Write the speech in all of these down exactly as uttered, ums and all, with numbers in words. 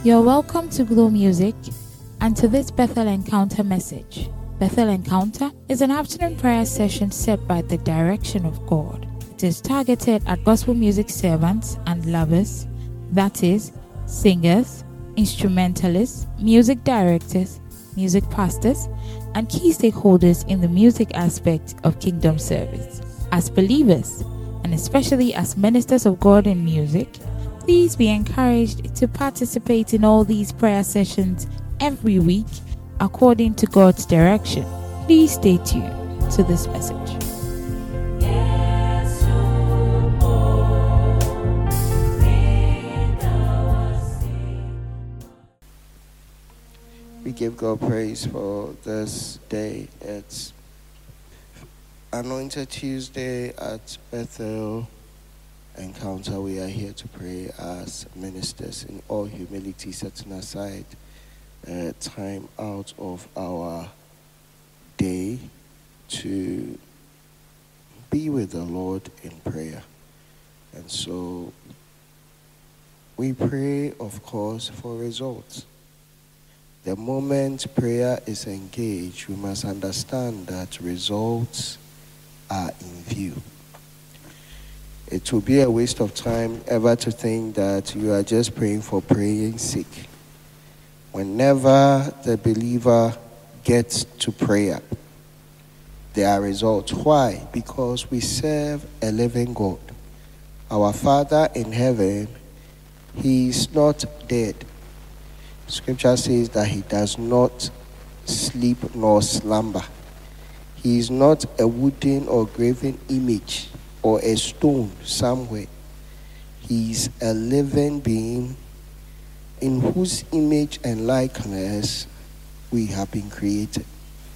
You're welcome to Glow Music and to this Bethel Encounter message. Bethel Encounter is an afternoon prayer session set by the direction of God. It is targeted at gospel music servants and lovers, that is, singers, instrumentalists, music directors, music pastors, and key stakeholders in the music aspect of kingdom service. As believers, and especially as ministers of God in music, please be encouraged to participate in all these prayer sessions every week according to God's direction. Please stay tuned to this message. We give God praise for this day. It's Anointed Tuesday at Bethel Encounter. We are here to pray as ministers in all humility, setting aside uh, time out of our day to be with the Lord in prayer. And so we pray, of course, for results. The moment prayer is engaged, we must understand that results are in view. It will be a waste of time ever to think that you are just praying for praying's sake. Whenever the believer gets to prayer, there are results. Why? Because we serve a living God. Our Father in heaven, He is not dead. Scripture says that He does not sleep nor slumber. He is not a wooden or graven image or a stone somewhere. He is a living being in whose image and likeness we have been created.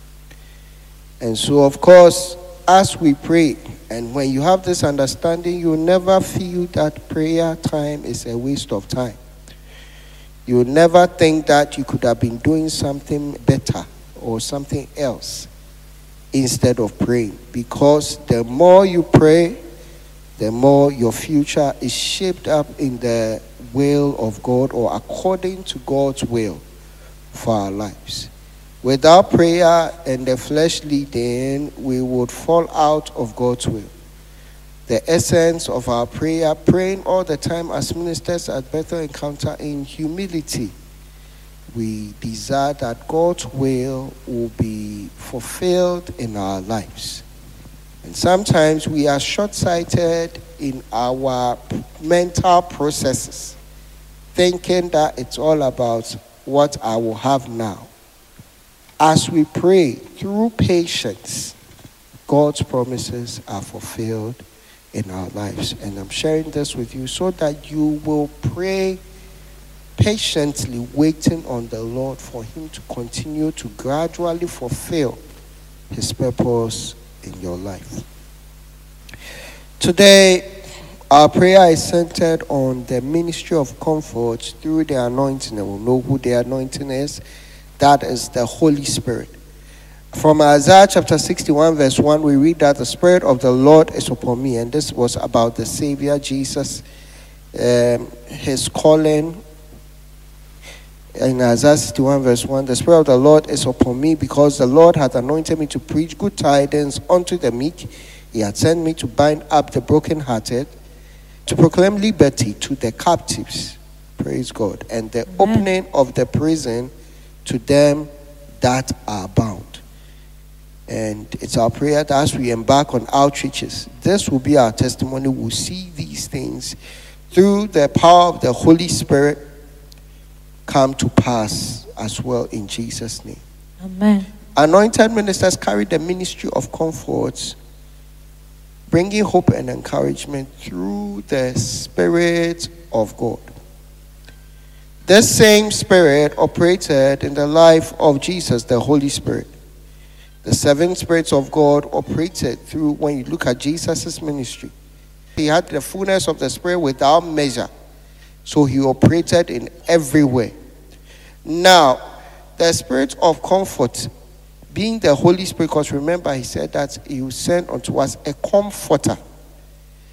And so, of course, as we pray, and when you have this understanding, you'll never feel that prayer time is a waste of time. You'll never think that you could have been doing something better or something else instead of praying. Because the more you pray, the more your future is shaped up in the will of God or according to God's will for our lives. Without prayer and the flesh leading, we would fall out of God's will. The essence of our prayer, praying all the time as ministers at Bethel Encounter in humility. We desire that God's will will be fulfilled in our lives. And sometimes we are short-sighted in our mental processes, thinking that it's all about what I will have now. As we pray through patience, God's promises are fulfilled in our lives. And I'm sharing this with you so that you will pray patiently, waiting on the Lord for Him to continue to gradually fulfill His purpose in your life. Today, our prayer is centered on the ministry of comfort through the anointing. And we'll know who the anointing is. That is the Holy Spirit. From Isaiah chapter sixty-one verse one, we read that the Spirit of the Lord is upon me. And this was about the Savior, Jesus, um, His calling. In Isaiah sixty-one verse one, the Spirit of the Lord is upon me because the Lord hath anointed me to preach good tidings unto the meek. He hath sent me to bind up the brokenhearted, to proclaim liberty to the captives, praise God, and the Amen. Opening of the prison to them that are bound. And it's our prayer that as we embark on outreaches, this will be our testimony. We'll see these things through the power of the Holy Spirit come to pass as well in Jesus' name. Amen. Anointed ministers carry the ministry of comfort, bringing hope and encouragement through the Spirit of God. This same Spirit operated in the life of Jesus, the Holy Spirit. The seven spirits of God operated through, when you look at Jesus' ministry, He had the fullness of the Spirit without measure. So He operated in every way. Now, the Spirit of comfort, being the Holy Spirit, because remember He said that He will send unto us a comforter.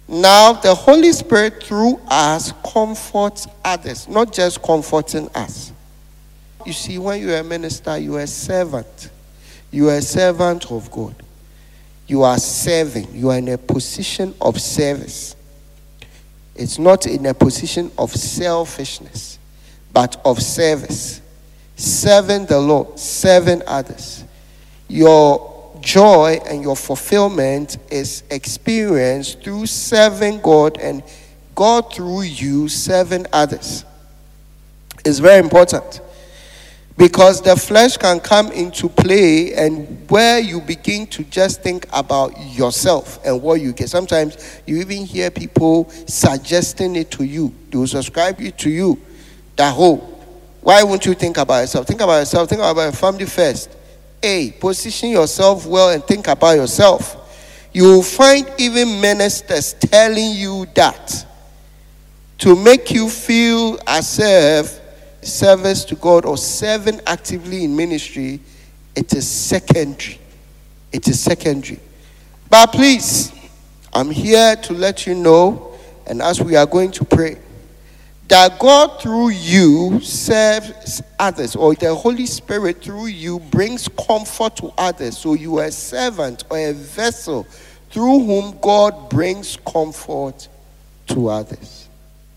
Now, the Holy Spirit through us comforts others, not just comforting us. You see, when you are a minister, you are a servant. You are a servant of God. You are serving. You are in a position of service. It's not in a position of selfishness, but of service. Serving the Lord, serving others. Your joy and your fulfillment is experienced through serving God and God through you serving others. It's very important because the flesh can come into play and where you begin to just think about yourself and what you get. Sometimes you even hear people suggesting it to you. They will subscribe it to you. That whole, why won't you think about yourself? Think about yourself. Think about your family first. A, position yourself well and think about yourself. You will find even ministers telling you that to make you feel as if service to God or serving actively in ministry, it is secondary. It is secondary. But please, I'm here to let you know, and as we are going to pray, that God through you serves others, or the Holy Spirit through you brings comfort to others. So you are a servant or a vessel through whom God brings comfort to others.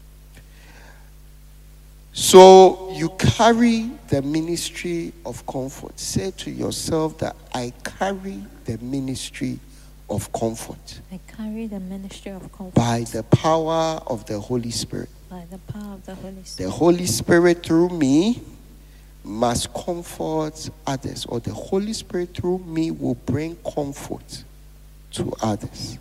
So you carry the ministry of comfort. Say to yourself that I carry the ministry of comfort. I carry the ministry of comfort. By the power of the Holy Spirit. By the power of the Holy Spirit. The Holy Spirit through me must comfort others, or the Holy Spirit through me will bring comfort to others.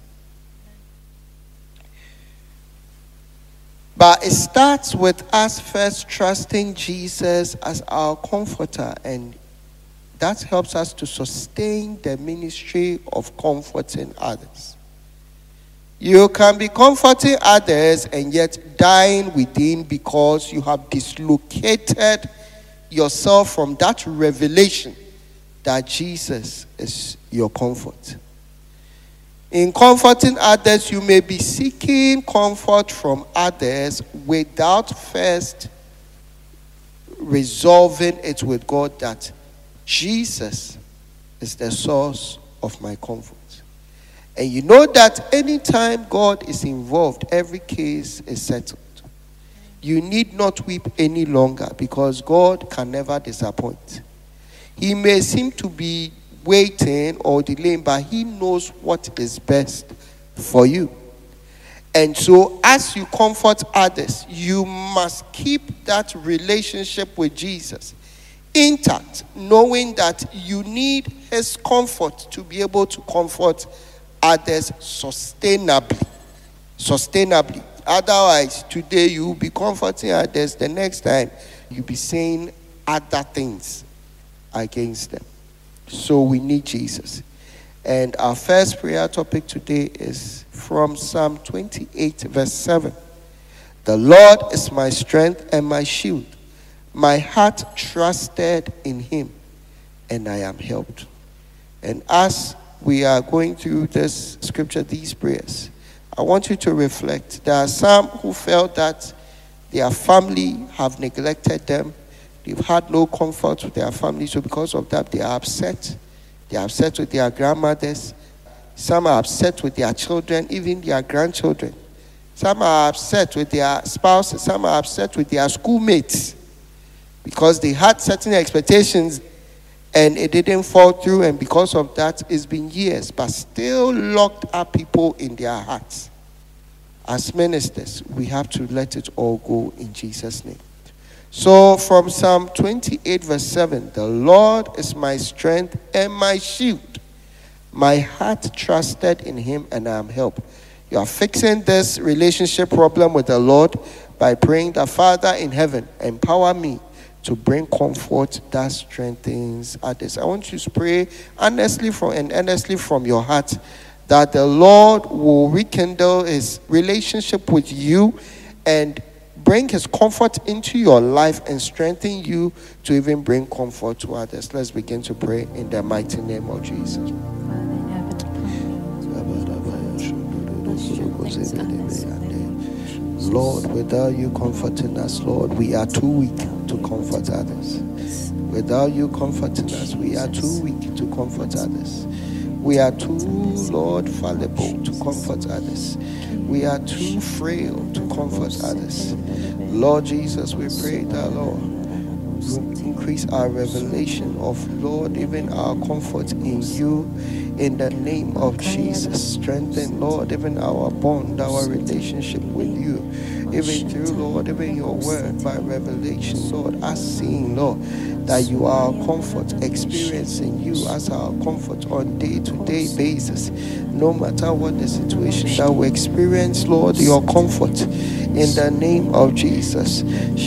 But it starts with us first trusting Jesus as our comforter, and that helps us to sustain the ministry of comforting others. You can be comforting others and yet dying within because you have dislocated yourself from that revelation that Jesus is your comfort. In comforting others, you may be seeking comfort from others without first resolving it with God that Jesus is the source of my comfort. And you know that anytime God is involved, every case is settled. You need not weep any longer because God can never disappoint. He may seem to be waiting or delaying, but he knows what is best for you. And so as you comfort others, you must keep that relationship with Jesus intact, knowing that you need his comfort to be able to comfort others sustainably. Sustainably. Otherwise, today you will be comforting others, the next time you'll be saying other things against them. So we need Jesus. And our first prayer topic today is from Psalm twenty-eight, verse seven. The Lord is my strength and my shield. My heart trusted in him, and I am helped. And as we are going through this scripture, these prayers, I want you to reflect. There are some who felt that their family have neglected them. They've had no comfort with their family. So because of that, they are upset. They are upset with their grandmothers. Some are upset with their children, even their grandchildren. Some are upset with their spouses. Some are upset with their schoolmates because they had certain expectations and it didn't fall through, and because of that, it's been years, but still locked up people in their hearts. As ministers, we have to let it all go in Jesus' name. So from Psalm twenty-eight, verse seven, the Lord is my strength and my shield. My heart trusted in him, and I am helped. You are fixing this relationship problem with the Lord by praying that, Father in heaven, empower me to bring comfort that strengthens others. I want you to pray honestly from and earnestly from your heart that the Lord will rekindle his relationship with you and bring his comfort into your life and strengthen you to even bring comfort to others. Let's begin to pray in the mighty name of Jesus. Lord, without you comforting us, Lord, we are too weak to comfort others. Without you comforting us, we are too weak to comfort others. We are too, Lord, fallible to comfort others. We are too frail to comfort others. Lord Jesus, we pray that, Lord, you increase our revelation of, Lord, even our comfort in you, in the name of Jesus. Strengthen, Lord, even our bond, our relationship with you, even through, Lord, even your word by revelation, Lord, us seeing, Lord, that you are our comfort, experiencing you as our comfort on day-to-day basis. No matter what the situation that we experience, Lord, your comfort in the name of Jesus.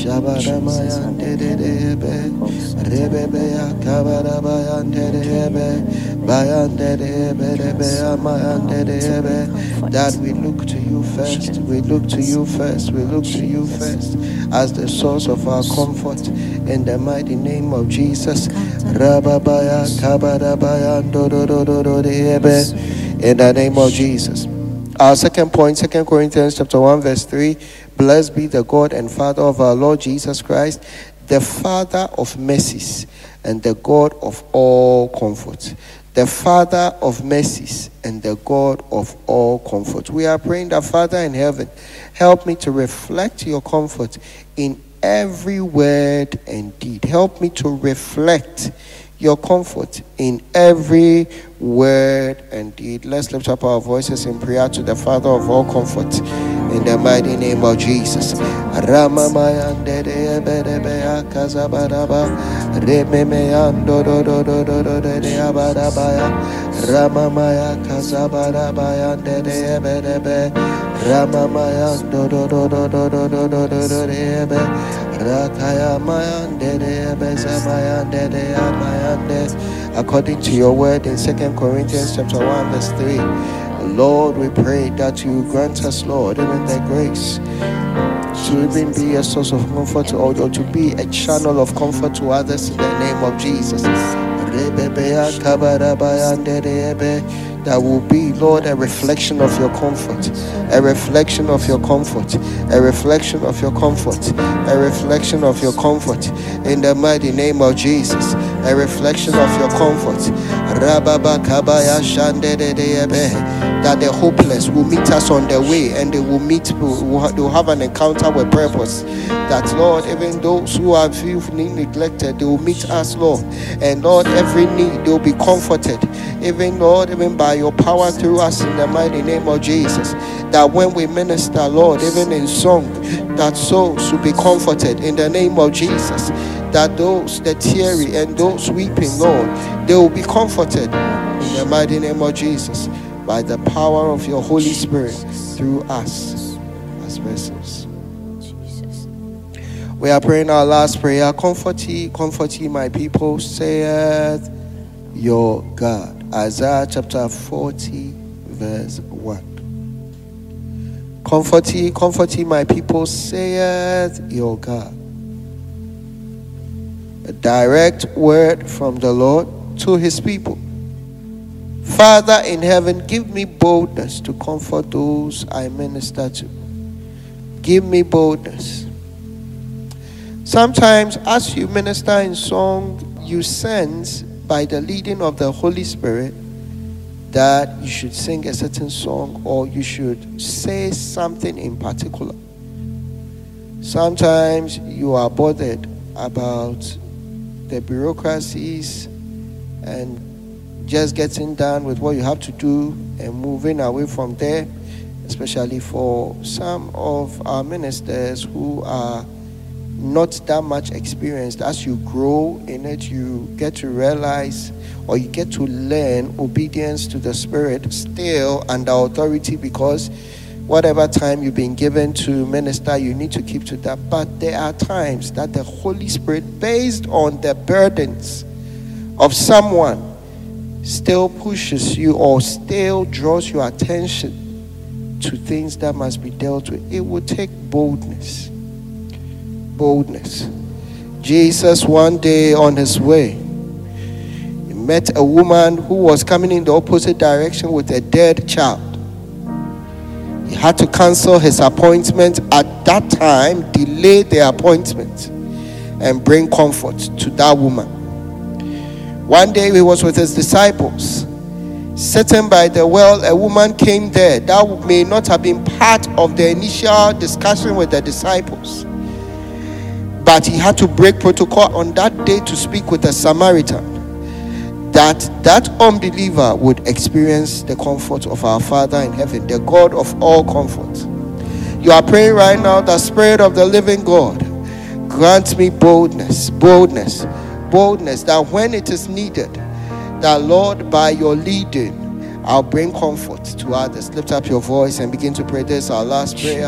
That we look to you first, we look to you first, we look to you first as the source of our comfort in the mighty name of Jesus. In the name of Jesus. Our second point, Second Corinthians chapter one, verse three. Blessed be the God and Father of our Lord Jesus Christ, the Father of mercies and the God of all comfort. The Father of mercies and the God of all comfort. We are praying that, Father in heaven, help me to reflect your comfort in every word and deed. Help me to reflect your comfort in every word and deed. Let's lift up our voices in prayer to the Father of all comfort in the mighty name of Jesus. Ramamaya Dedebedebea Kazabadaba Rememeyando Dodododododabadabaya Ramamaya Kazabadabaya Dedebedebe Ramamaya Dododododododododebe Rakaya Mayande Bezamaya Dedeamayande. According to your word in Second Corinthians chapter one, verse three. Lord, we pray that you grant us, Lord, even the grace to even be a source of comfort or, or to be a channel of comfort to others in the name of Jesus. That will be, Lord, a reflection of your comfort, a reflection of your comfort, a reflection of your comfort, a reflection of your comfort in the mighty name of Jesus, a reflection of your comfort. That the hopeless will meet us on the way and they will meet, will have an encounter with purpose. That, Lord, even those who are fearfully neglected, they will meet us, Lord. And Lord, every need, they will be comforted. Even, Lord, even by your power through us in the mighty name of Jesus. That when we minister, Lord, even in song, that souls will be comforted in the name of Jesus. That those that teary and those weeping, Lord, they will be comforted in the mighty name of Jesus by the power of your Holy Spirit through us as vessels. We are praying our last prayer. Comfort ye, comfort ye my people, saith your God. Isaiah chapter forty, verse one. Comfort ye, comfort ye my people, saith your God. A direct word from the Lord to his people. Father in heaven, give me boldness to comfort those I minister to. Give me boldness. Sometimes as you minister in song, you sense by the leading of the Holy Spirit that you should sing a certain song or you should say something in particular. Sometimes you are bothered about the bureaucracies and just getting done with what you have to do and moving away from there, especially for some of our ministers who are not that much experienced. As you grow in it, you get to realize or you get to learn obedience to the Spirit still under authority, because whatever time you've been given to minister, you need to keep to that. But there are times that the Holy Spirit, based on the burdens of someone, still pushes you or still draws your attention to things that must be dealt with. It will take boldness. Boldness. Jesus, one day on his way, he met a woman who was coming in the opposite direction with a dead child. had to cancel his appointment at that time, delay the appointment, and bring comfort to that woman. One day he was with his disciples, sitting by the well. A woman came there that may not have been part of the initial discussion with the disciples, but he had to break protocol on that day to speak with a Samaritan, that that unbeliever would experience the comfort of our Father in heaven, the God of all comfort. You are praying right now, the Spirit of the living God, grant me boldness, boldness, boldness, that when it is needed, that Lord, by your leading, I'll bring comfort to others. Lift up your voice and begin to pray. This is our last prayer.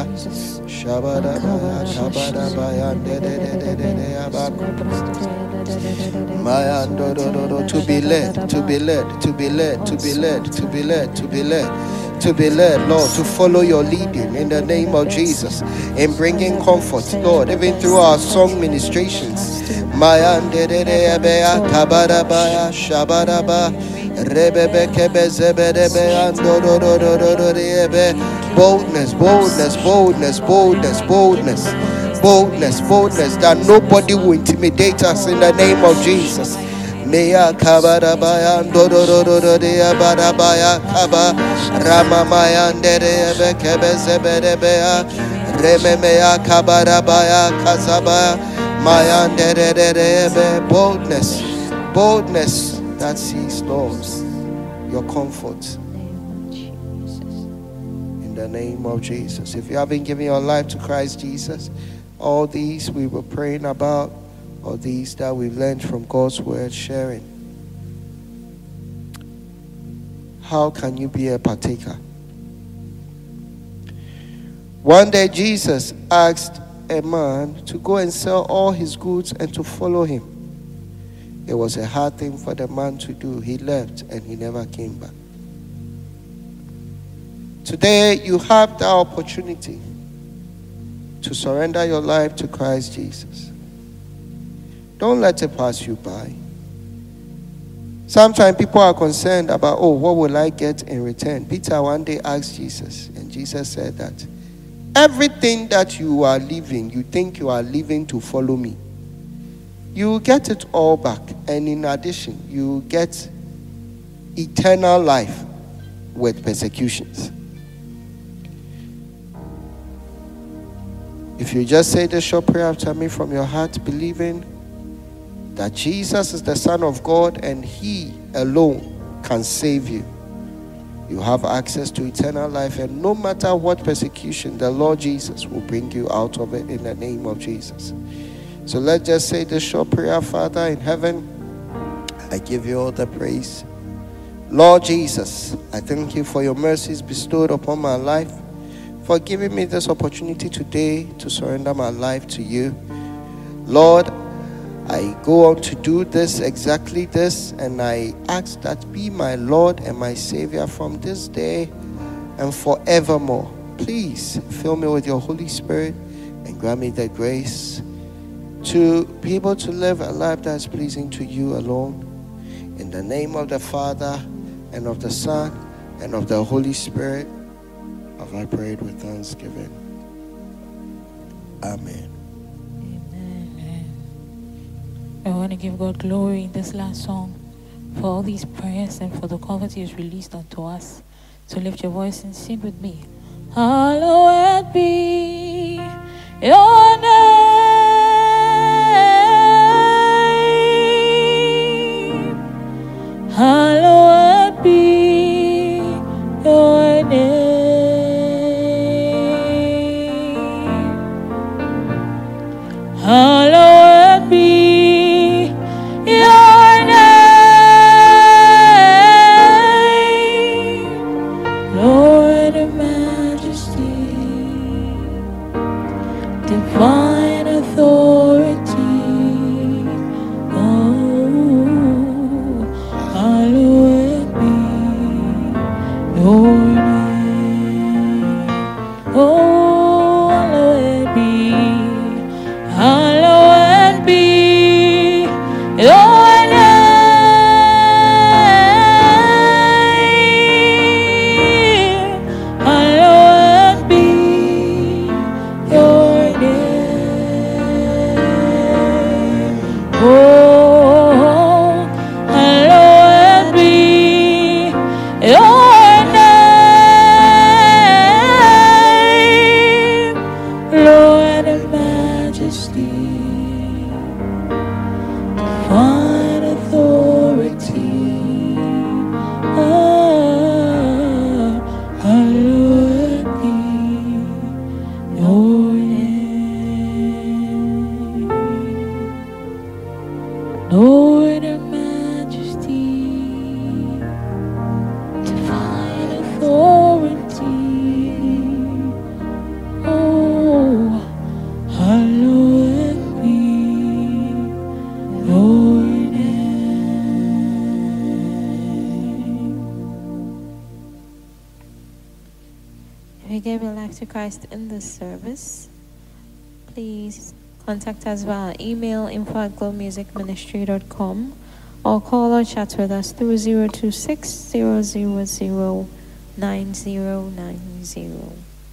To be led, to be led, to be led, to be led, to be led, to be led, to be led, Lord, to follow your leading in the name of Jesus, in bringing comfort, Lord, even through our song ministrations. Boldness, boldness, boldness, boldness, boldness, boldness, boldness, that nobody will intimidate us in the name of Jesus. Meya kabarabaya ndododododea barabaya kaba ramamaya ndere kebezebedebea rememeya kabarabaya kasaba maya ndere. Boldness, boldness that sees, Lord, your comfort. In the name of Jesus. If you haven't given your life to Christ Jesus, all these we were praying about, all these that we've learned from God's word, sharing. How can you be a partaker? One day Jesus asked a man to go and sell all his goods and to follow him. It was a hard thing for the man to do. He left and he never came back. Today you have the opportunity to surrender your life to Christ Jesus. Don't let it pass you by. Sometimes people are concerned about, oh, what will I get in return? Peter one day asked Jesus, and Jesus said that everything that you are living, you think you are living to follow me, you will get it all back. And in addition, you will get eternal life with persecutions. If you just say this short prayer after me from your heart, believing that Jesus is the Son of God and He alone can save you, you have access to eternal life, and no matter what persecution, the Lord Jesus will bring you out of it in the name of Jesus. So let's just say this short prayer. Father in heaven, I give you all the praise. Lord Jesus, I thank you for your mercies bestowed upon my life, for giving me this opportunity today to surrender my life to you. Lord, I go on to do this, exactly this, and I ask that be my Lord and my Savior from this day and forevermore. Please fill me with your Holy Spirit and grant me the grace to be able to live a life that is pleasing to you alone. In the name of the Father and of the Son and of the Holy Spirit, have I prayed with thanksgiving. Amen. I want to give God glory in this last song for all these prayers and for the comfort He has released unto us. So lift your voice and sing with me. Hallowed be your name. Hallowed be your name. Hallowed be your name, Lord of majesty, divine authority. Oh, hallowed be your name. Oh, hallowed be, hallowed be your name, hallowed be gave your life to Christ in this service, please contact us via email info at glow music ministry dot com or call or chat with us through zero two six, zero zero zero, nine zero nine zero.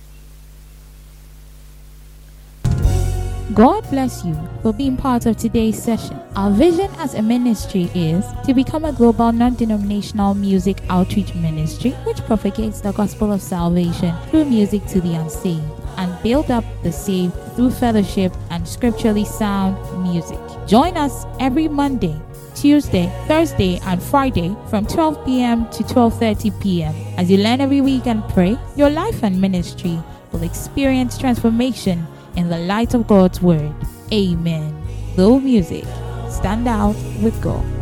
God bless you for being part of today's session. Our vision as a ministry is to become a global non-denominational music outreach ministry which propagates the gospel of salvation through music to the unsaved and build up the saved through fellowship and scripturally sound music. Join us every Monday, Tuesday, Thursday, and Friday from twelve p.m. to twelve thirty p.m. As you learn every week and pray, your life and ministry will experience transformation in the light of God's word. Amen. Glow Music. Stand out with God.